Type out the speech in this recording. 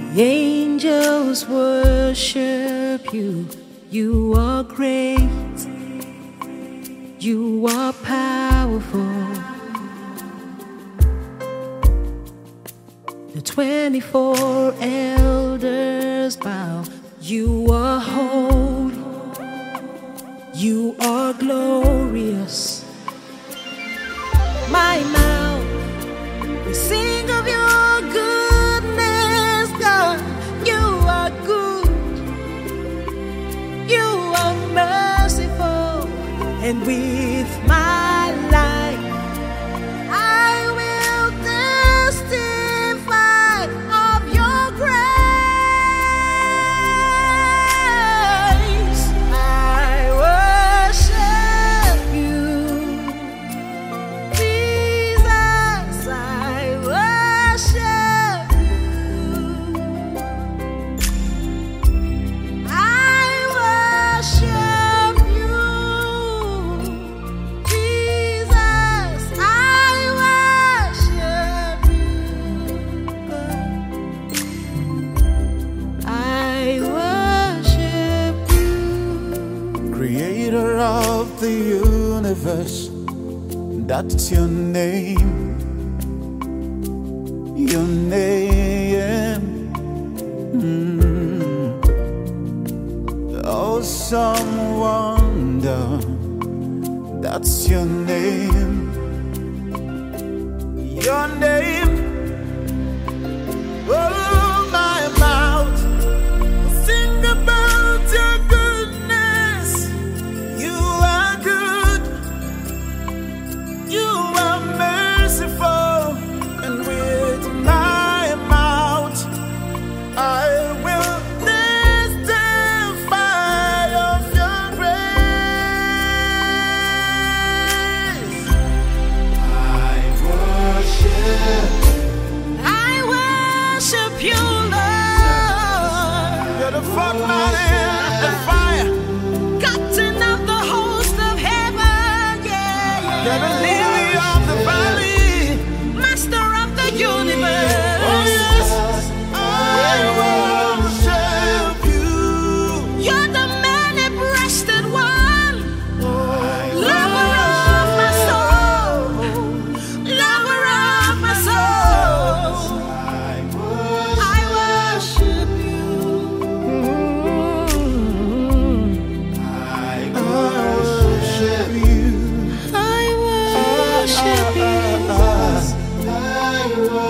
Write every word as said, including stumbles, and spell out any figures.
The angels worship you. You are great. You are powerful. The twenty-four elders bow. You are holy. You are glorious. My mouth will sing of your goodness, God. You are good. You are merciful. And with my life, I will testify of your grace. I worship you, Jesus. I worship you. I worship you, Jesus. I worship you. I worship you. Creator of the universe, that's your name. Your name. Mm. Awesome wonder, that's your name. Your name. Oh, my mouth will sing about your goodness. You are good. You are merciful. And with my mouth, I will testify of your grace. I worship. I worship you, Lord. You're the fourth man in the fire. Captain of the host of heaven, yeah, You're the yeah. lily of the valley. Master of the universe. Oh yes, I worship you. You're the many-breasted one. Lover of my soul. Lover of my soul. I worship you. I worship you. I worship you. I worship